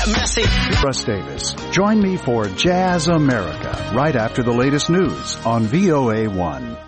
that messy. Russ Davis. Join me for Jazz America right after the latest news on VOA1.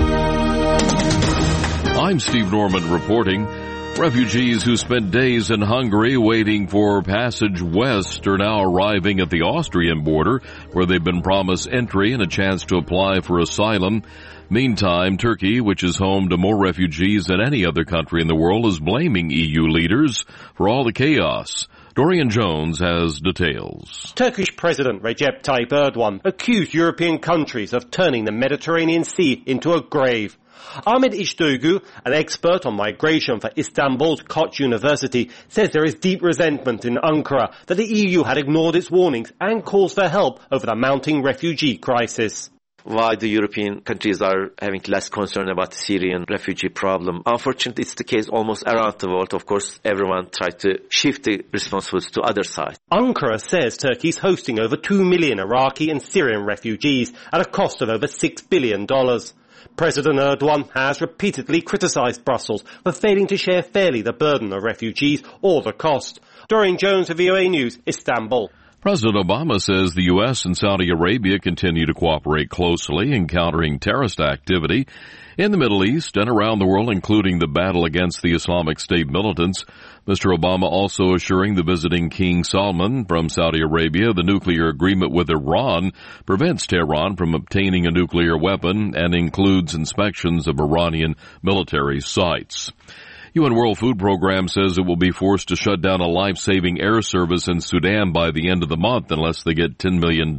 I'm Steve Norman reporting. Refugees who spent days in Hungary waiting for passage west are now arriving at the Austrian border, where they've been promised entry and a chance to apply for asylum. Meantime, Turkey, which is home to more refugees than any other country in the world, is blaming EU leaders for all the chaos. Dorian Jones has details. Turkish President Recep Tayyip Erdogan accused European countries of turning the Mediterranean Sea into a grave. Ahmet İşduygu, an expert on migration for Istanbul's Koç University, says there is deep resentment in Ankara that the EU had ignored its warnings and calls for help over the mounting refugee crisis. Why the European countries are having less concern about the Syrian refugee problem. Unfortunately, it's the case almost around the world. Of course, everyone tried to shift the responsibilities to other side. Ankara says Turkey's hosting over 2 million Iraqi and Syrian refugees at a cost of over $6 billion. President Erdogan has repeatedly criticised Brussels for failing to share fairly the burden of refugees or the cost. Dorian Jones of VOA News, Istanbul. President Obama says the U.S. and Saudi Arabia continue to cooperate closely in countering terrorist activity in the Middle East and around the world, including the battle against the Islamic State militants. Mr. Obama also assuring the visiting King Salman from Saudi Arabia the nuclear agreement with Iran prevents Tehran from obtaining a nuclear weapon and includes inspections of Iranian military sites. UN World Food Program says it will be forced to shut down a life-saving air service in Sudan by the end of the month unless they get $10 million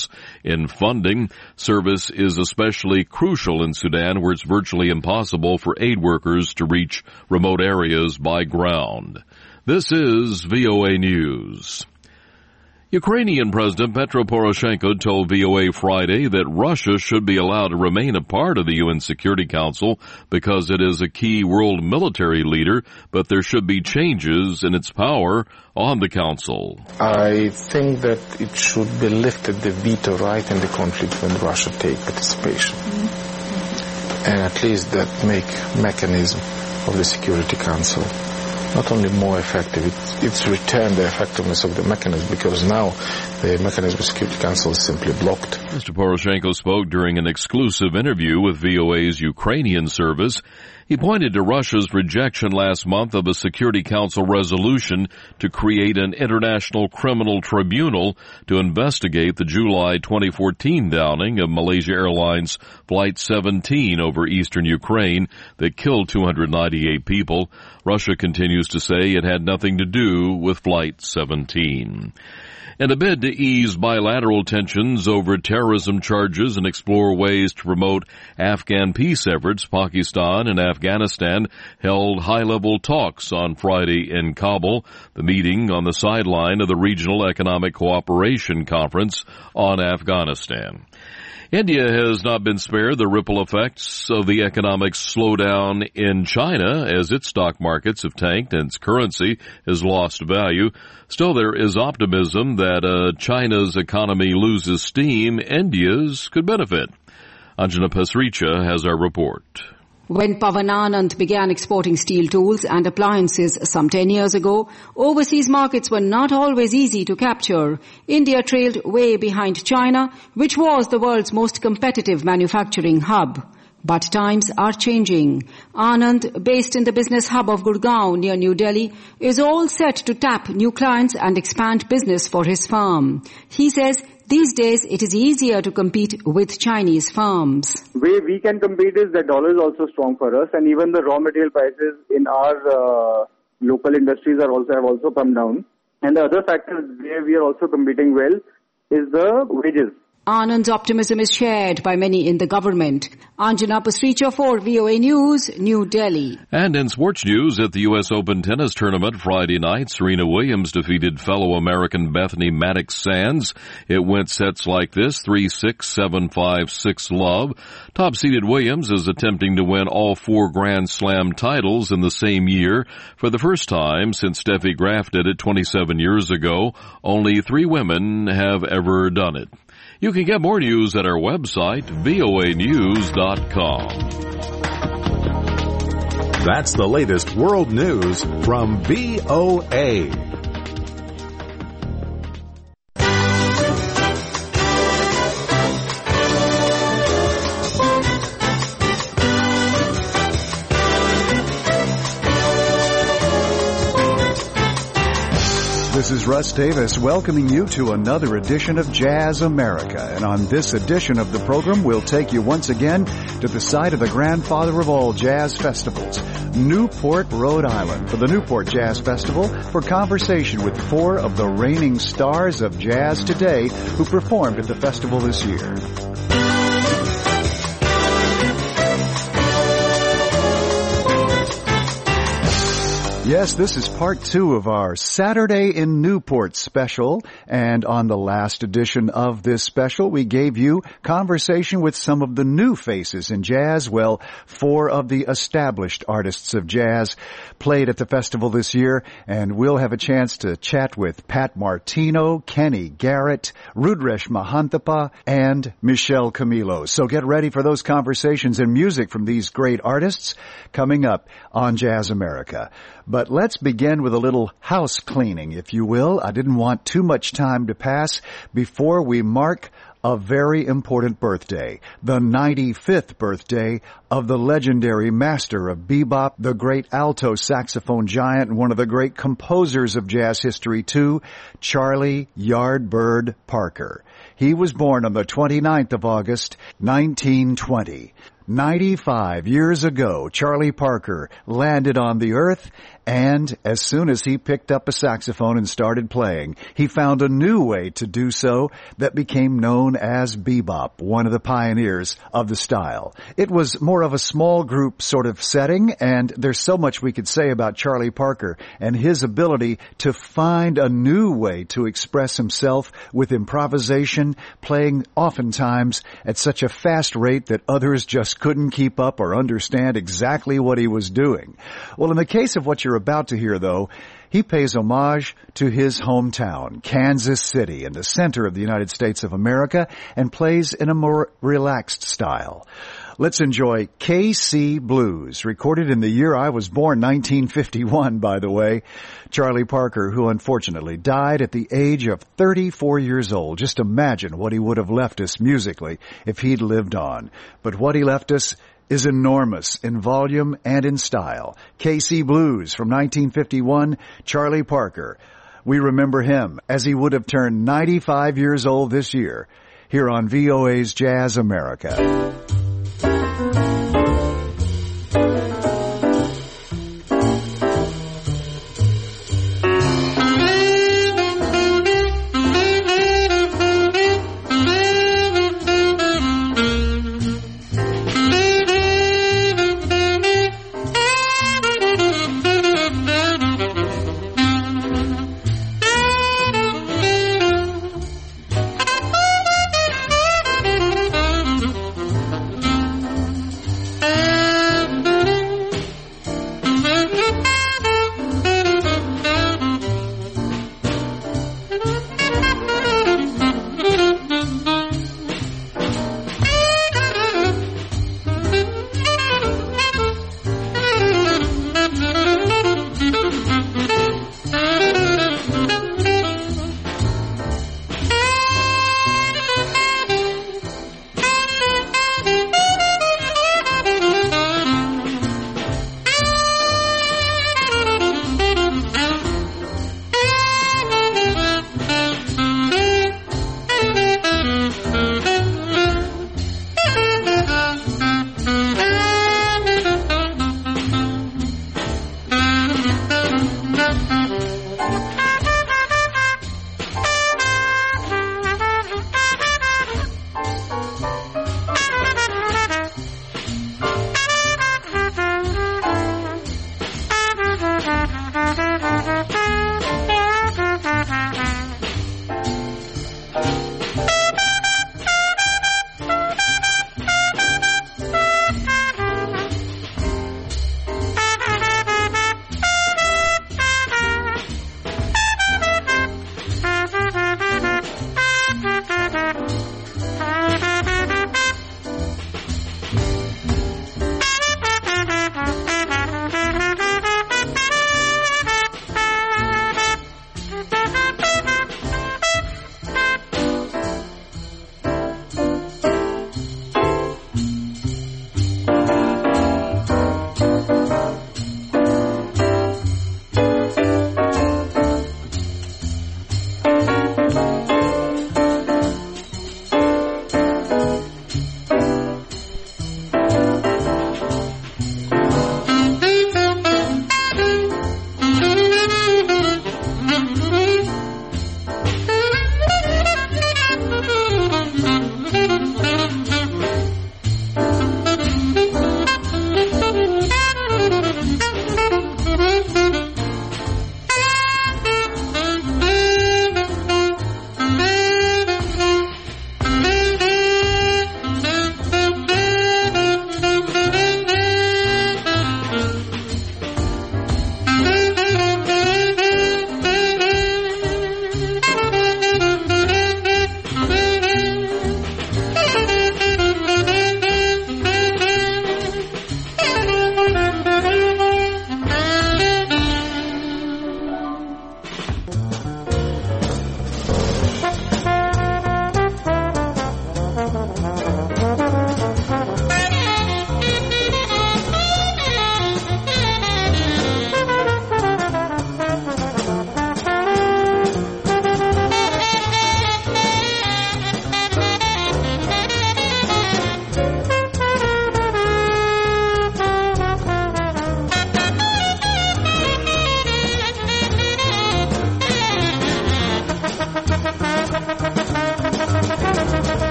in funding. Service is especially crucial in Sudan, where it's virtually impossible for aid workers to reach remote areas by ground. This is VOA News. Ukrainian President Petro Poroshenko told VOA Friday that Russia should be allowed to remain a part of the UN Security Council because it is a key world military leader, but there should be changes in its power on the council. I think that it should be lifted, the veto right in the conflict when Russia take participation. And at least that make mechanism of the Security Council not only more effective, it's returned the effectiveness of the mechanism, because now the mechanism of Security Council is simply blocked. Mr. Poroshenko spoke during an exclusive interview with VOA's Ukrainian service. He pointed to Russia's rejection last month of a Security Council resolution to create an international criminal tribunal to investigate the July 2014 downing of Malaysia Airlines Flight 17 over eastern Ukraine that killed 298 people. Russia continues to say it had nothing to do with Flight 17. In a bid to ease bilateral tensions over terrorism charges and explore ways to promote Afghan peace efforts, Pakistan and Afghanistan held high-level talks on Friday in Kabul, the meeting on the sideline of the Regional Economic Cooperation Conference on Afghanistan. India has not been spared the ripple effects of the economic slowdown in China as its stock markets have tanked and its currency has lost value. Still, there is optimism that China's economy loses steam, India's could benefit. Anjana Pasricha has our report. When Pavan Anand began exporting steel tools and appliances some 10 years ago, overseas markets were not always easy to capture. India trailed way behind China, which was the world's most competitive manufacturing hub. But times are changing. Anand, based in the business hub of Gurgaon near New Delhi, is all set to tap new clients and expand business for his firm. He says these days it is easier to compete with Chinese firms. The way we can compete is the dollar is also strong for us, and even the raw material prices in our local industries have also come down. And the other factor where we are also competing well is the wages. Anand's optimism is shared by many in the government. Anjana Pasricha for VOA News, New Delhi. And in sports news, at the U.S. Open tennis tournament Friday night, Serena Williams defeated fellow American Bethany Maddox-Sands. It went sets like this, 3-6, 7-5, 6-love. Top-seeded Williams is attempting to win all 4 Grand Slam titles in the same year. For the first time since Steffi Graf did it 27 years ago, only 3 women have ever done it. You can get more news at our website, voanews.com. That's the latest world news from VOA. This is Russ Davis welcoming you to another edition of Jazz America. And on this edition of the program, we'll take you once again to the site of the grandfather of all jazz festivals, Newport, Rhode Island, for the Newport Jazz Festival, for conversation with 4 of the reigning stars of jazz today who performed at the festival this year. Yes, this is part 2 of our Saturday in Newport special, and on the last edition of this special, we gave you conversation with some of the new faces in jazz. Well, 4 of the established artists of jazz played at the festival this year, and we'll have a chance to chat with Pat Martino, Kenny Garrett, Rudresh Mahanthappa, and Michelle Camilo. So get ready for those conversations and music from these great artists coming up on Jazz America. But let's begin with a little house cleaning, if you will. I didn't want too much time to pass before we mark a very important birthday, the 95th birthday of the legendary master of bebop, the great alto saxophone giant, and one of the great composers of jazz history too, Charlie Yardbird Parker. He was born on the 29th of August, 1920. 95 years ago, Charlie Parker landed on the earth, and as soon as he picked up a saxophone and started playing, he found a new way to do so that became known as bebop, one of the pioneers of the style. It was more of a small group sort of setting, and there's so much we could say about Charlie Parker and his ability to find a new way to express himself with improvisation, playing oftentimes at such a fast rate that others just couldn't keep up or understand exactly what he was doing. Well, in the case of what you're about to hear, though, he pays homage to his hometown, Kansas City, in the center of the United States of America, and plays in a more relaxed style. Let's enjoy KC Blues, recorded in the year I was born, 1951, by the way. Charlie Parker, who unfortunately died at the age of 34 years old. Just imagine what he would have left us musically if he'd lived on. But what he left us is enormous in volume and in style. KC Blues from 1951, Charlie Parker. We remember him as he would have turned 95 years old this year, here on VOA's Jazz America.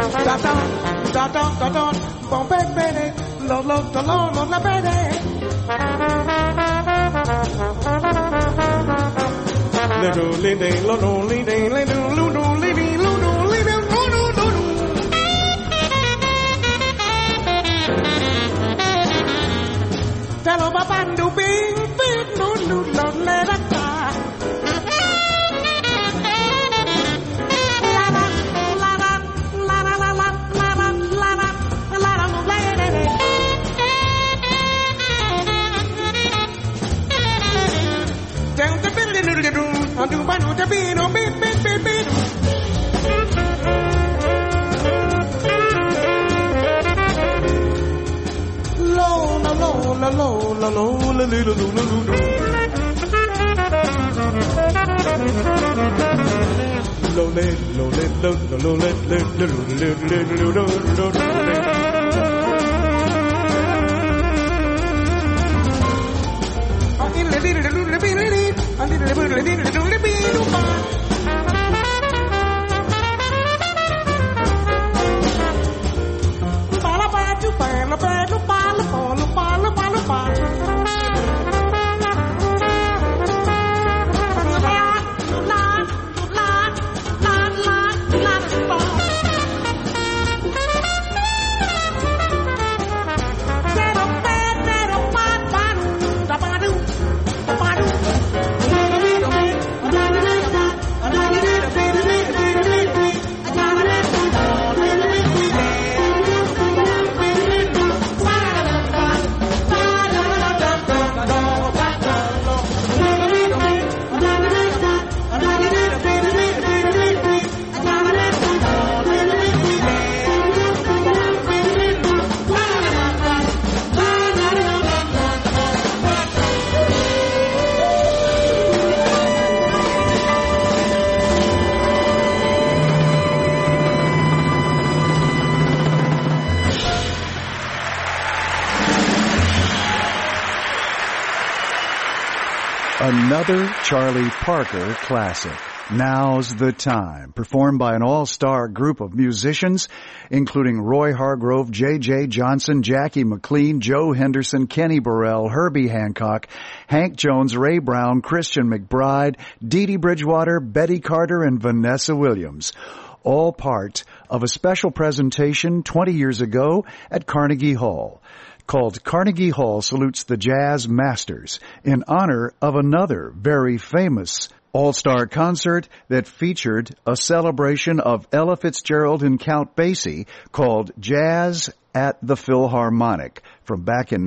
Another Charlie Parker classic. Now's the Time, performed by an all-star group of musicians, including Roy Hargrove, J.J. Johnson, Jackie McLean, Joe Henderson, Kenny Burrell, Herbie Hancock, Hank Jones, Ray Brown, Christian McBride, Dee Dee Bridgewater, Betty Carter, and Vanessa Williams. All part of a special presentation 20 years ago at Carnegie Hall, called Carnegie Hall Salutes the Jazz Masters, in honor of another very famous all-star concert that featured a celebration of Ella Fitzgerald and Count Basie called Jazz at the Philharmonic from back in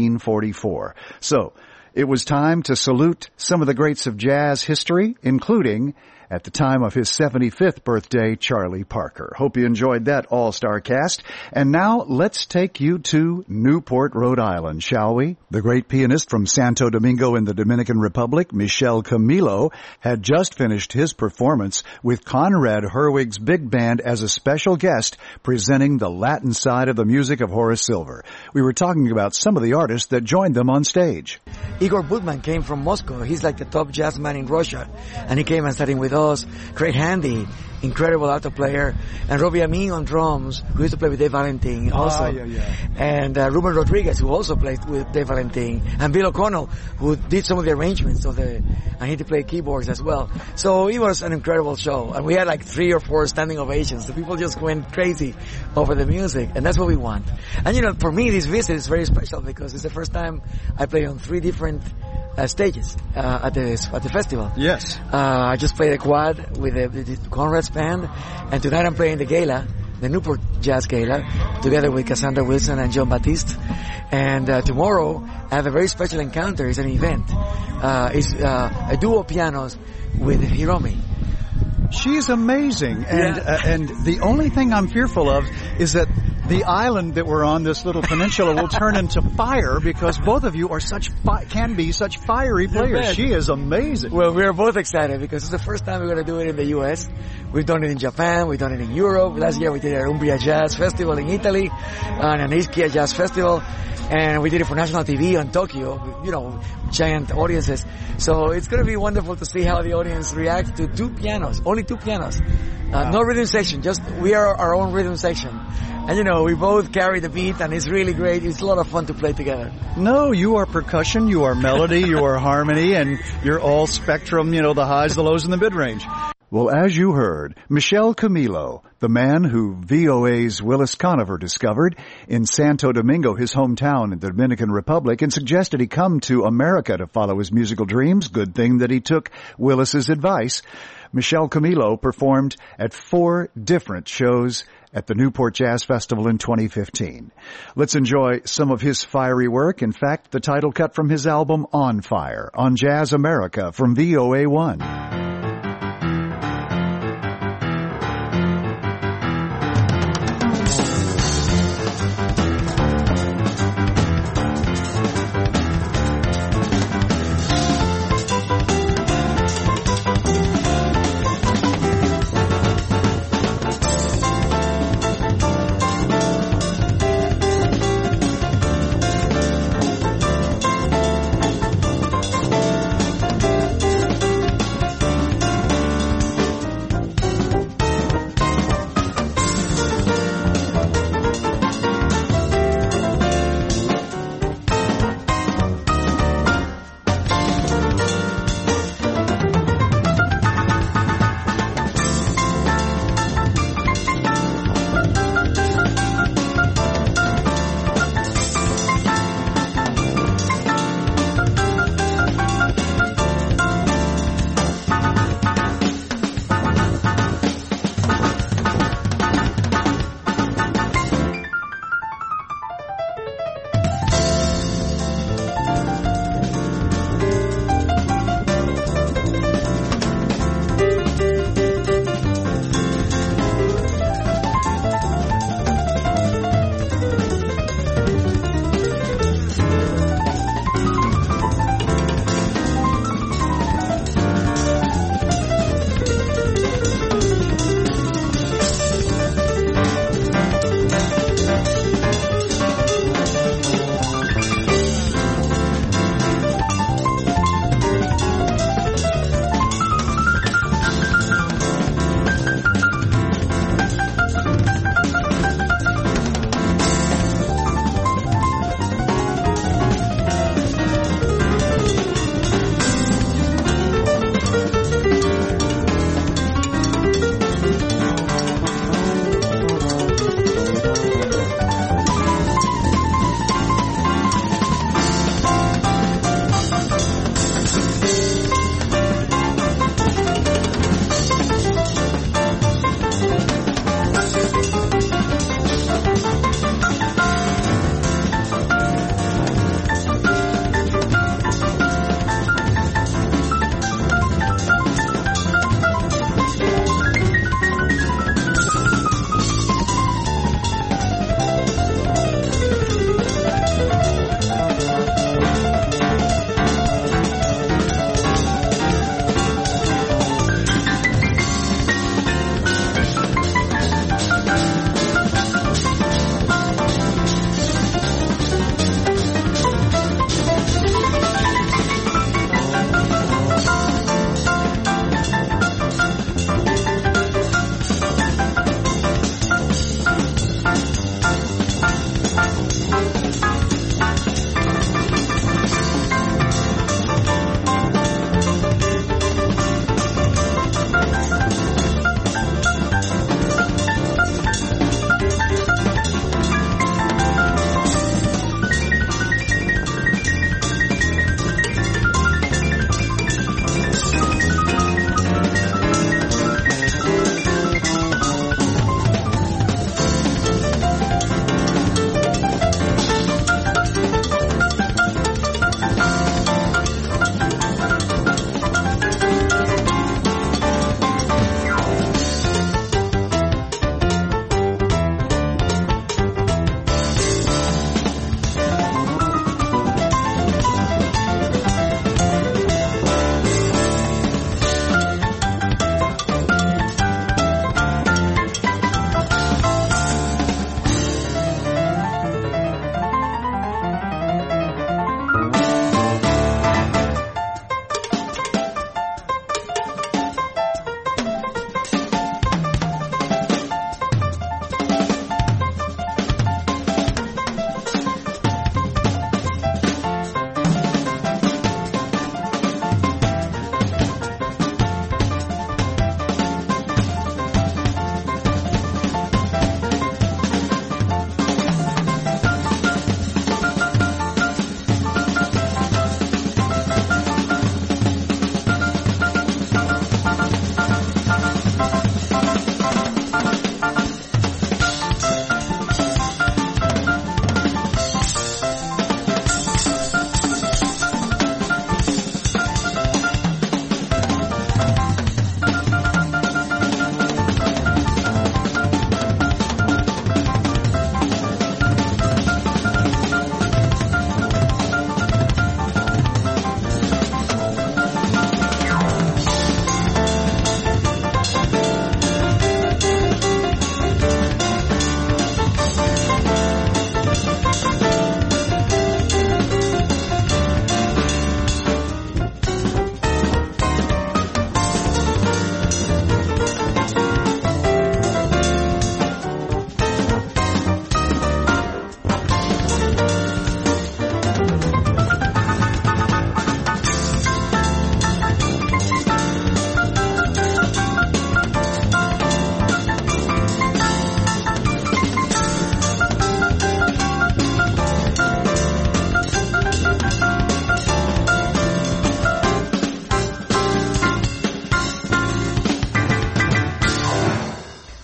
1944. So, it was time to salute some of the greats of jazz history, including, at the time of his 75th birthday, Charlie Parker. Hope you enjoyed that all-star cast. And now, let's take you to Newport, Rhode Island, shall we? The great pianist from Santo Domingo in the Dominican Republic, Michel Camilo, had just finished his performance with Conrad Herwig's big band as a special guest, presenting the Latin side of the music of Horace Silver. We were talking about some of the artists that joined them on stage. Igor Budman came from Moscow. He's like the top jazz man in Russia. And he came and studied with us. Craig Handy, incredible alto player. And Robbie Amin on drums, who used to play with Dave Valentin also. And Ruben Rodriguez, who also played with Dave Valentin. And Bill O'Connell, who did some of the arrangements and he did play keyboards as well. So it was an incredible show. And we had like 3 or 4 standing ovations. The people just went crazy over the music. And that's what we want. And you know, for me, this visit is very special because it's the first time I play on 3 different stages at the festival. Yes. I just played a quad with the Conrad's band, and tonight I'm playing the gala, the Newport Jazz Gala, together with Cassandra Wilson and John Batiste. And tomorrow I have a very special encounter. It's an event. It's a duo pianos with Hiromi. She's amazing, and the only thing I'm fearful of is that the island that we're on, this little peninsula, will turn into fire because both of you are can be such fiery players. She is amazing. Well, we are both excited because it's the first time we're going to do it in the U.S. We've done it in Japan. We've done it in Europe. Last year we did an Umbria Jazz Festival in Italy and an Ischia Jazz Festival. And we did it for national TV on Tokyo, you know, giant audiences. So it's going to be wonderful to see how the audience reacts to two pianos, only two pianos. No rhythm section, just we are our own rhythm section. And you know, we both carry the beat and it's really great. It's a lot of fun to play together. No, you are percussion, you are melody, you are harmony, and you're all spectrum, you know, the highs, the lows, and the mid-range. Well, as you heard, Michel Camilo, the man who VOA's Willis Conover discovered in Santo Domingo, his hometown in the Dominican Republic, and suggested he come to America to follow his musical dreams. Good thing that he took Willis's advice. Michel Camilo performed at 4 different shows at the Newport Jazz Festival in 2015. Let's enjoy some of his fiery work. In fact, the title cut from his album On Fire on Jazz America from VOA1.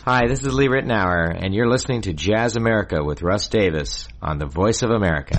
Hi, this is Lee Ritenour, and you're listening to Jazz America with Russ Davis on the Voice of America.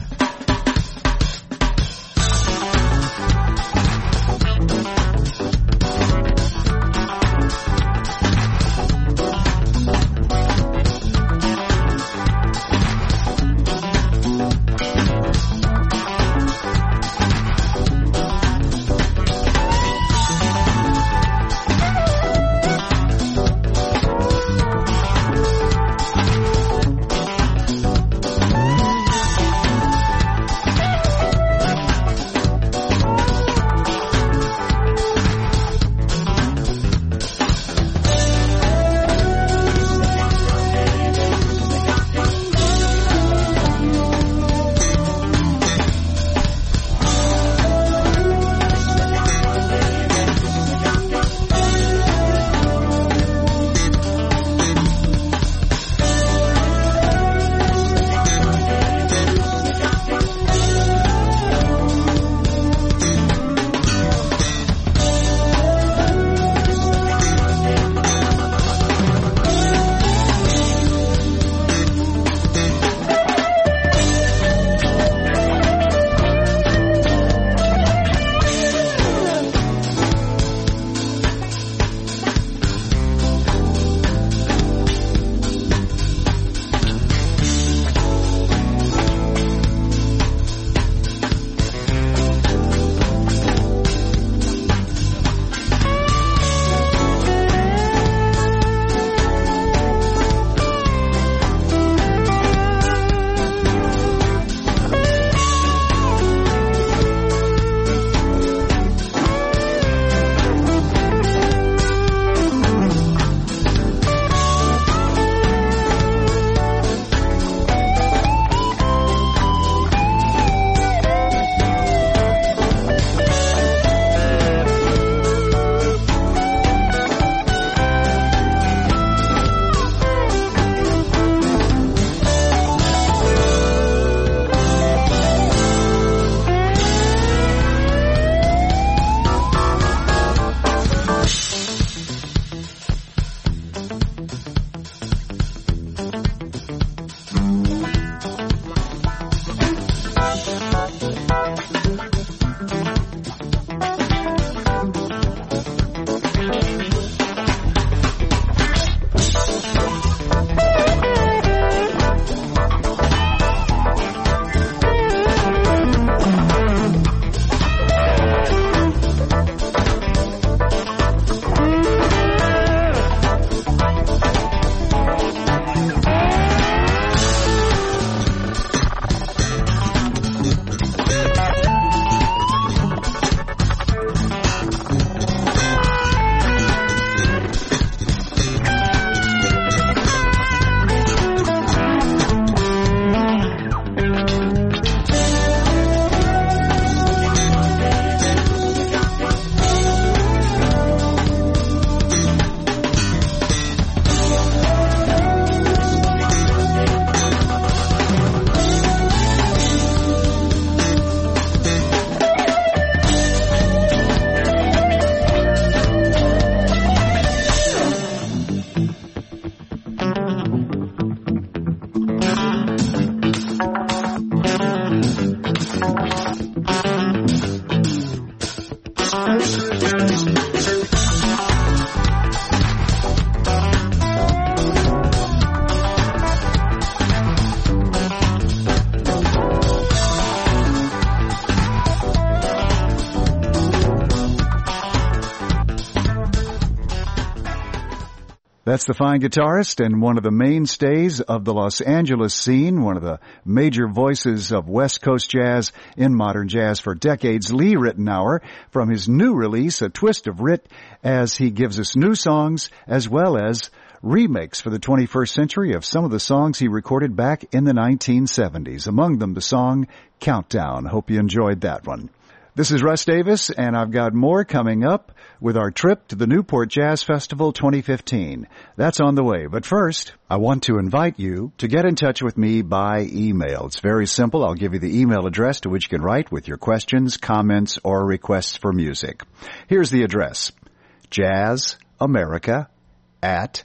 That's the fine guitarist and one of the mainstays of the Los Angeles scene, one of the major voices of West Coast jazz in modern jazz for decades, Lee Ritenour, from his new release, A Twist of Rit, as he gives us new songs as well as remakes for the 21st century of some of the songs he recorded back in the 1970s, among them the song Countdown. Hope you enjoyed that one. This is Russ Davis, and I've got more coming up with our trip to the Newport Jazz Festival 2015. That's on the way. But first, I want to invite you to get in touch with me by email. It's very simple. I'll give you the email address to which you can write with your questions, comments, or requests for music. Here's the address: jazzamerica@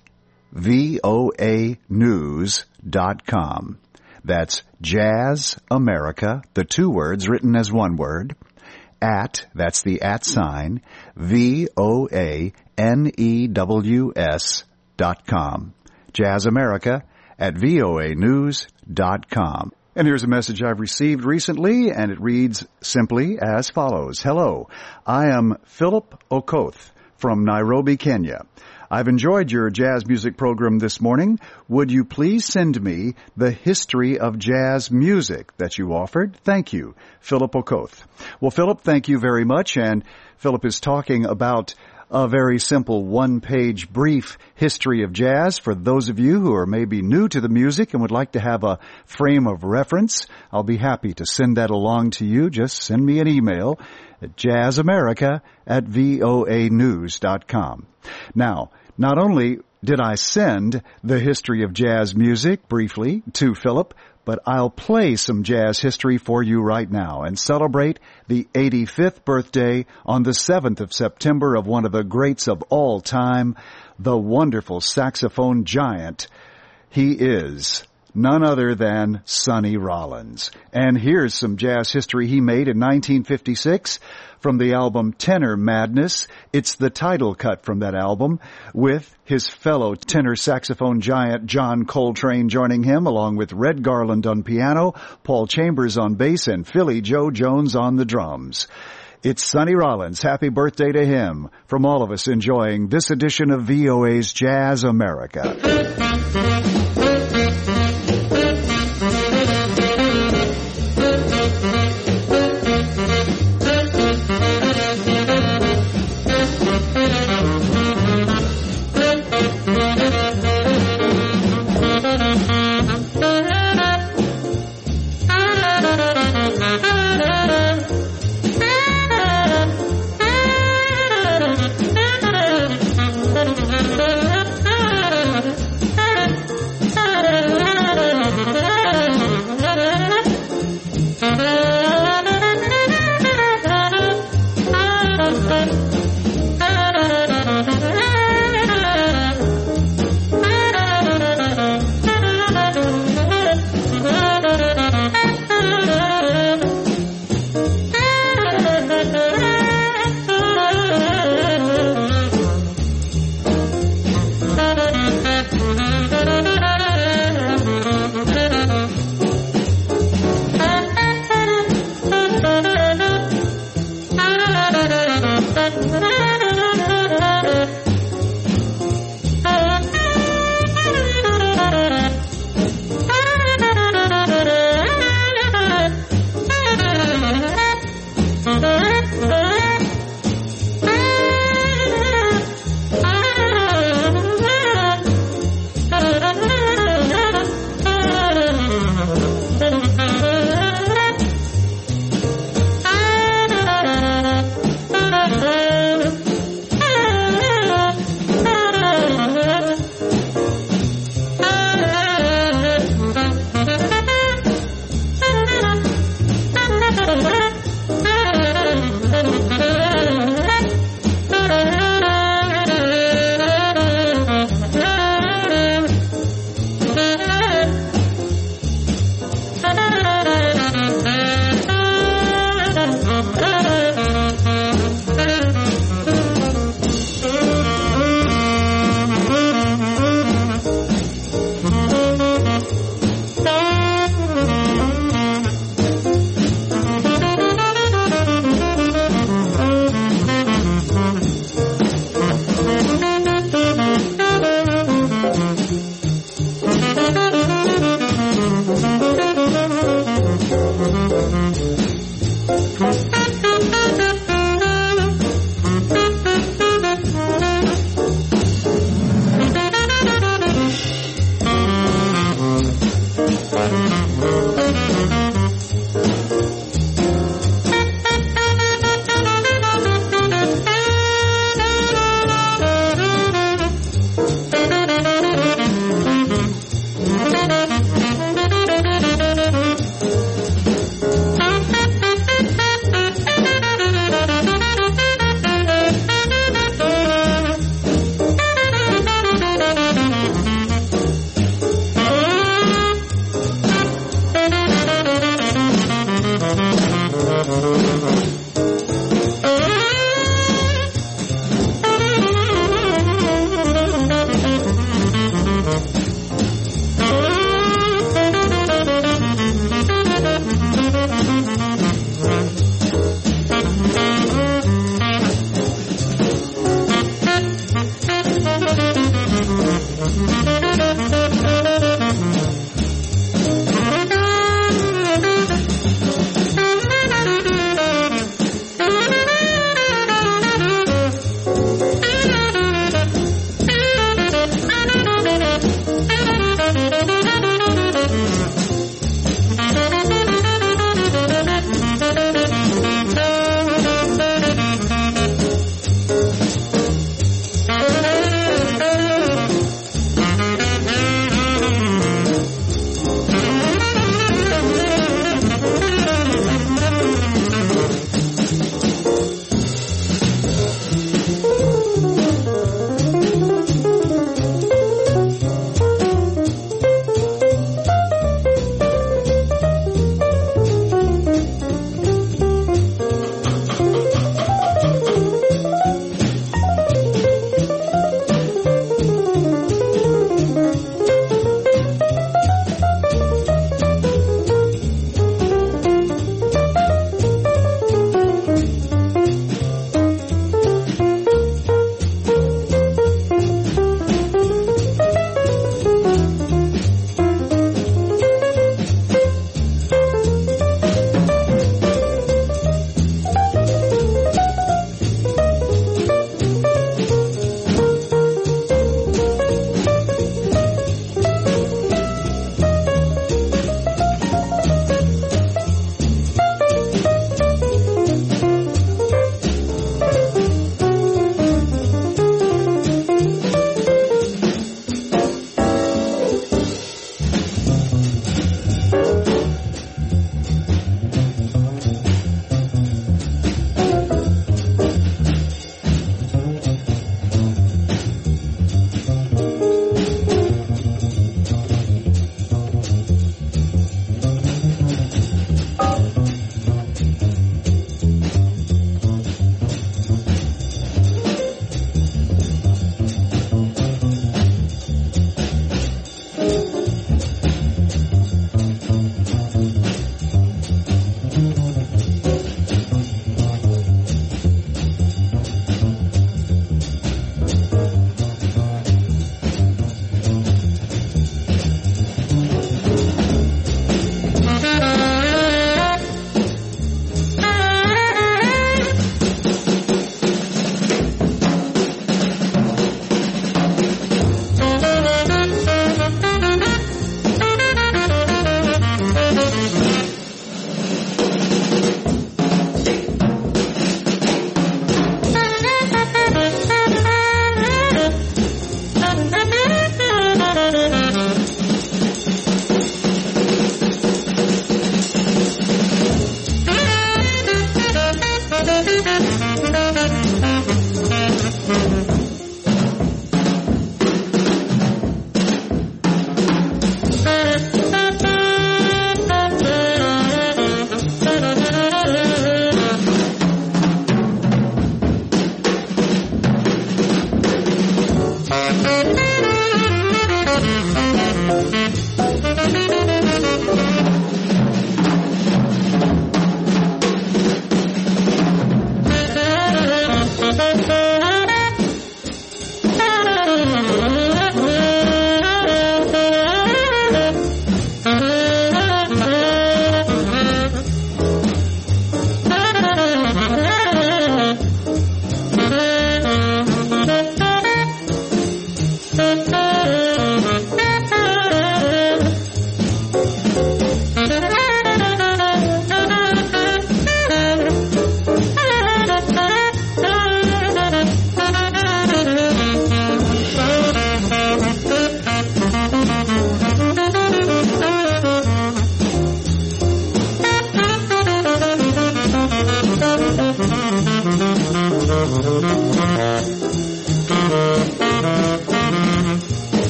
voanews.com. That's Jazz America, the two words written as one word, that's the @ sign, voanews.com. Jazz America at voanews.com. And here's a message I've received recently, and it reads simply as follows. Hello, I am Philip Okoth from Nairobi, Kenya. I've enjoyed your jazz music program this morning. Would you please send me the history of jazz music that you offered? Thank you, Philip Okoth. Well, Philip, thank you very much. And Philip is talking about a very simple one-page brief history of jazz for those of you who are maybe new to the music and would like to have a frame of reference. I'll be happy to send that along to you. Just send me an email at jazzamerica@voanews.com. Now, not only did I send the history of jazz music briefly to Philip, but I'll play some jazz history for you right now and celebrate the 85th birthday on the 7th of September of one of the greats of all time, the wonderful saxophone giant. He is none other than Sonny Rollins. And here's some jazz history he made in 1956 from the album Tenor Madness. It's the title cut from that album, with his fellow tenor saxophone giant John Coltrane joining him, along with Red Garland on piano, Paul Chambers on bass, and Philly Joe Jones on the drums. It's Sonny Rollins. Happy birthday to him from all of us enjoying this edition of VOA's Jazz America.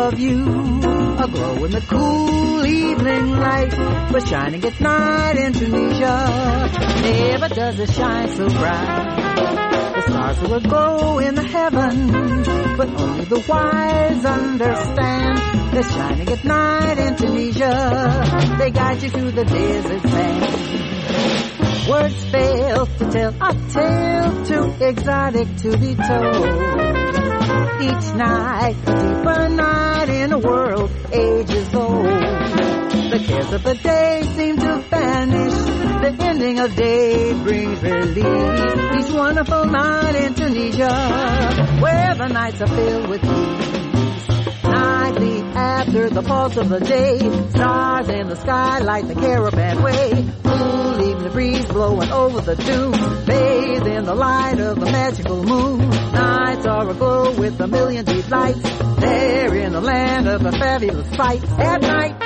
of you, aglow in the cool evening light, but shining at night in Tunisia. Never does it shine so bright. The stars will glow in the heavens, but only the wise understand. They're shining at night in Tunisia. They guide you through the desert sand. Words fail to tell a tale too exotic to be told. Each night, a deeper night in a world ages old. The cares of the day seem to vanish. The ending of day brings relief. Each wonderful night in Tunisia, where the nights are filled with peace. Nightly after the pulse of the day, stars in the sky light the caravan way. Cool evening breeze blowing over the dunes, bathe in the light of the magical moon. Nights are aglow with a million deep lights, there in the land of the fabulous sights. At night,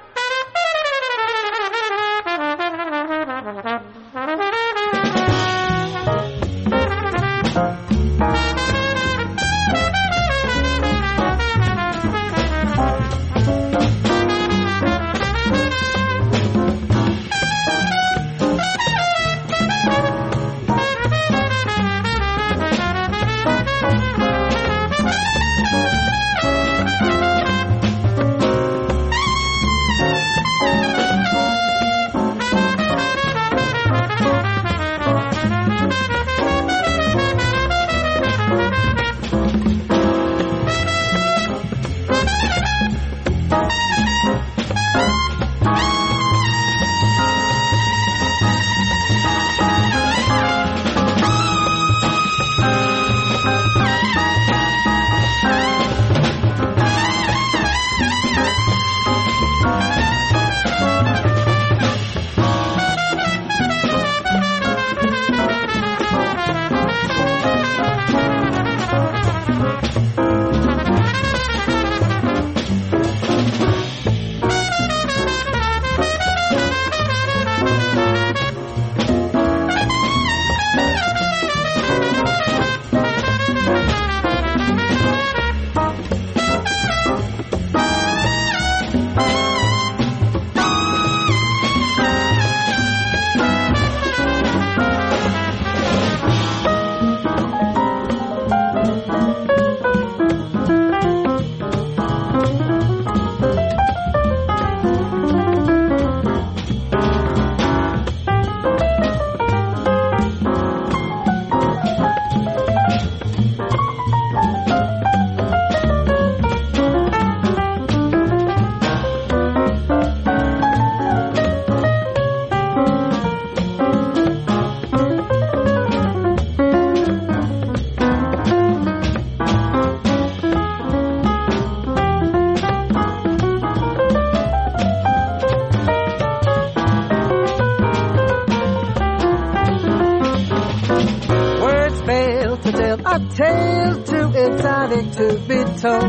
a tale too exotic to be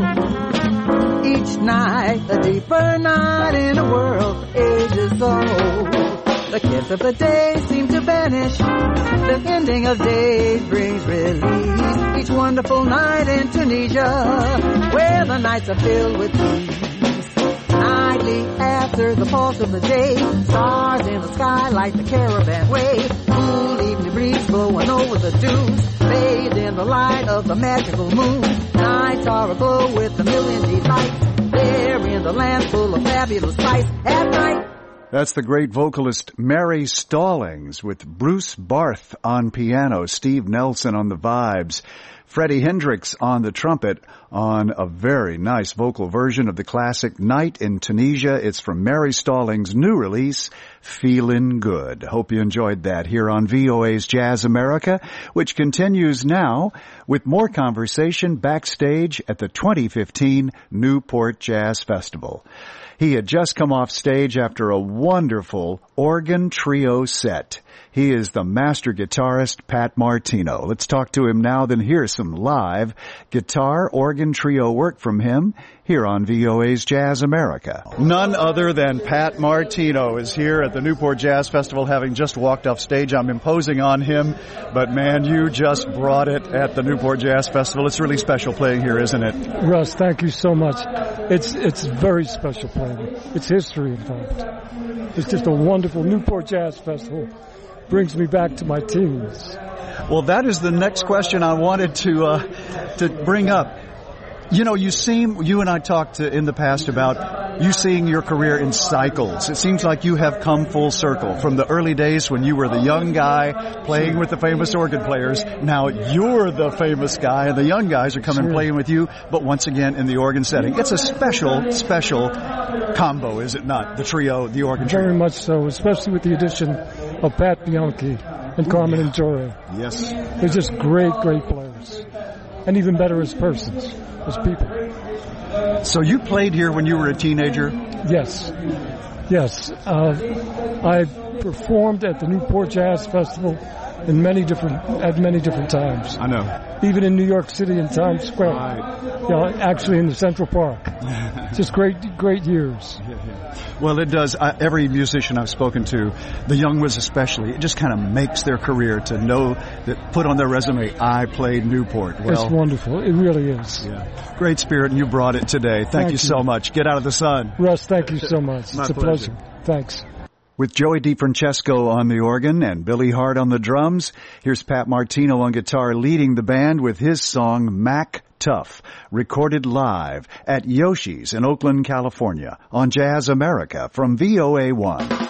told. Each night, a deeper night in a world ages old. The cares of the day seem to vanish. The ending of days brings relief. Each wonderful night in Tunisia, where the nights are filled with peace. Nightly after the pulse of the day, stars in the sky light the caravan way. Cool evening breeze blowing over the dunes, bathed in the light of the magical moon. Nights are aglow with a million delights, there in the land full of fabulous sights. At night, that's the great vocalist Mary Stallings with Bruce Barth on piano, Steve Nelson on the vibes, Freddie Hendrix on the trumpet on a very nice vocal version of the classic Night in Tunisia. It's from Mary Stallings' new release, Feelin' Good. Hope you enjoyed that here on VOA's Jazz America, which continues now with more conversation backstage at the 2015 Newport Jazz Festival. He had just come off stage after a wonderful organ trio set. He is the master guitarist, Pat Martino. Let's talk to him now, then hear some live guitar organ trio work from him here on VOA's Jazz America. None other than Pat Martino is here at the Newport Jazz Festival, having just walked off stage. I'm imposing on him, but man, you just brought it at the Newport Jazz Festival. It's really special playing here, isn't it? Russ, thank you so much. It's very special playing. It's history involved. It's just a wonderful Newport Jazz Festival. Brings me back to my teens. Well, that is the next question I wanted to bring up. You know, you and I talked in the past about you seeing your career in cycles. It seems like you have come full circle from the early days when you were the young guy playing with the famous organ players. Now you're the famous guy and the young guys are coming playing with you, but once again in the organ setting. It's a special combo, is it not? The trio, the organ trio. Very much so, especially with the addition of Pat Bianchi and Carmen Indore. Yes. They're just great players. And even better as persons, as people. So you played here when you were a teenager? Yes. I performed at the Newport Jazz Festival at many different times. I know. Even in New York City in Times Square. Right. Actually in the Central Park. Just great years. Yeah. Well, it does. Every musician I've spoken to, the young ones especially, it just kind of makes their career to know that, put on their resume, I played Newport. Well, it's wonderful. It really is. Yeah. Great spirit, and you brought it today. Thank you so much. Get out of the sun. Russ, thank you so much. It's a pleasure. Thanks. With Joey DiFrancesco on the organ and Billy Hart on the drums, here's Pat Martino on guitar leading the band with his song Mac Tough, recorded live at Yoshi's in Oakland, California on Jazz America from VOA1.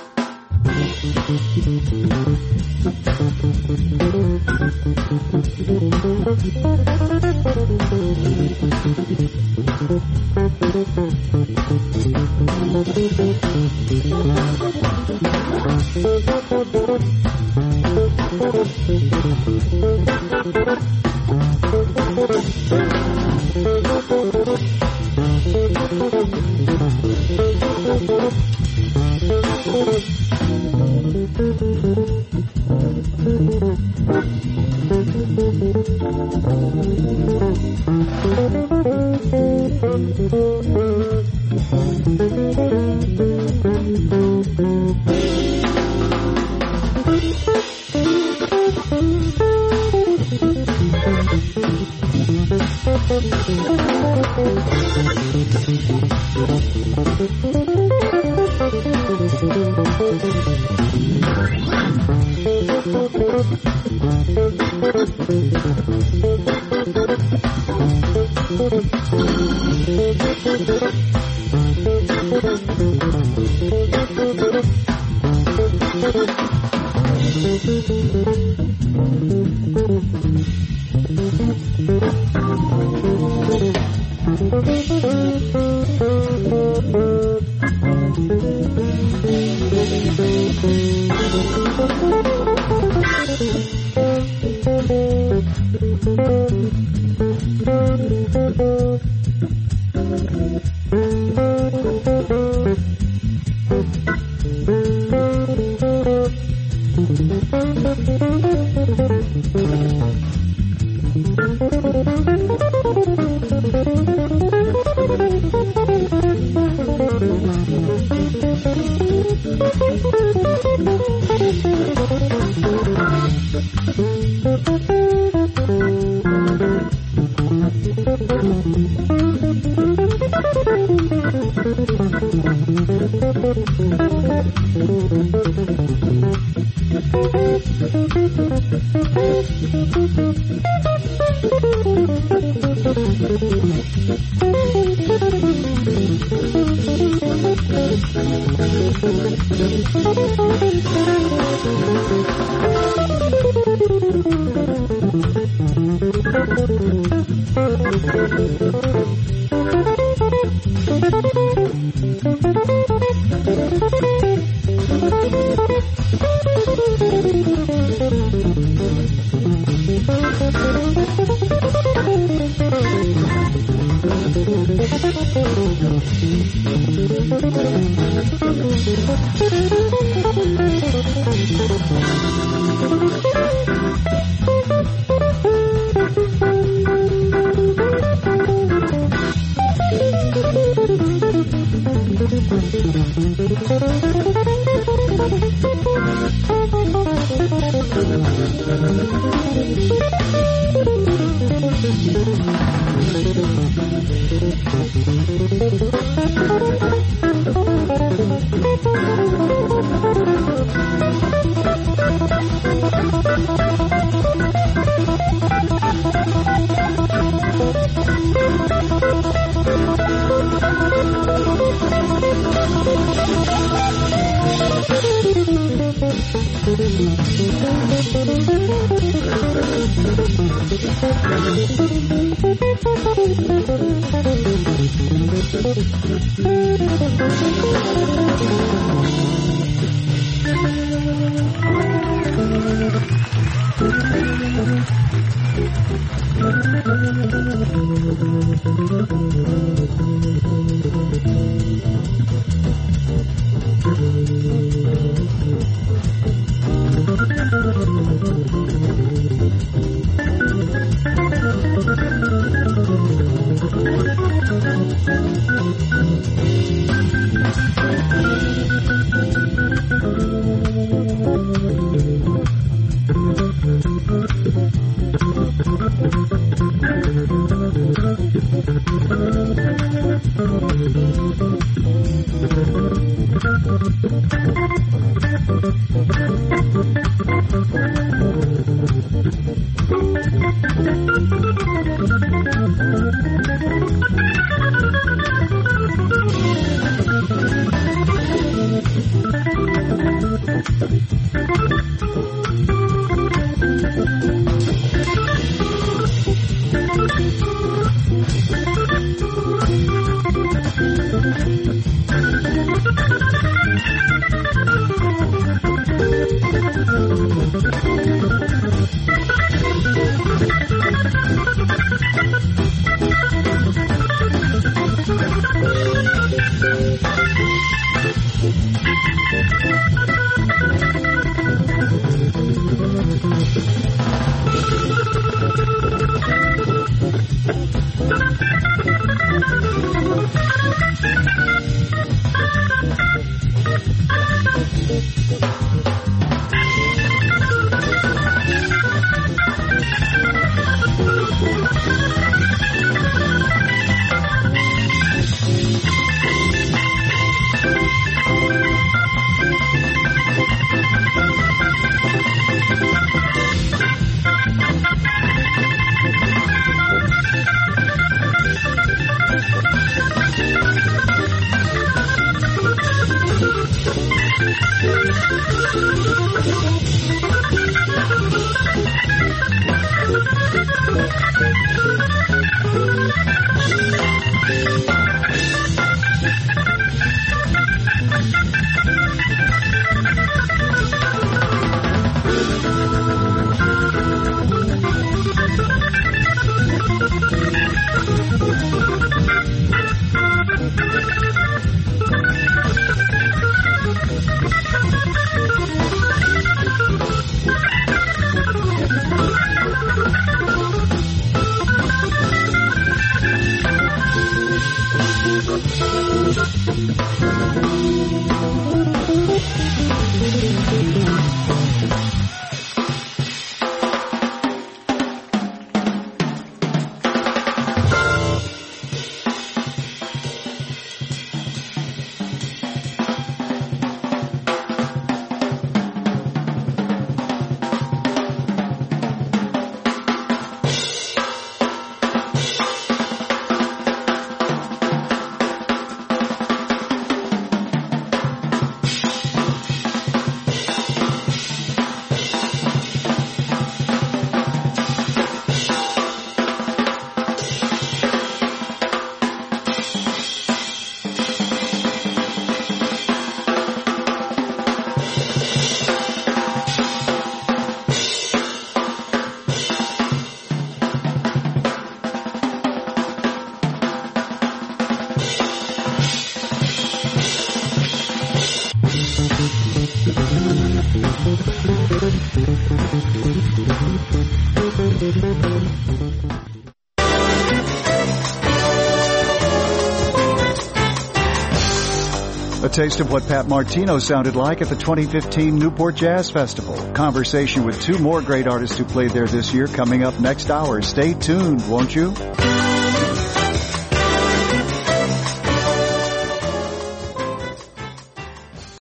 A taste of what Pat Martino sounded like at the 2015 Newport Jazz Festival. Conversation with two more great artists who played there this year coming up next hour. Stay tuned, won't you?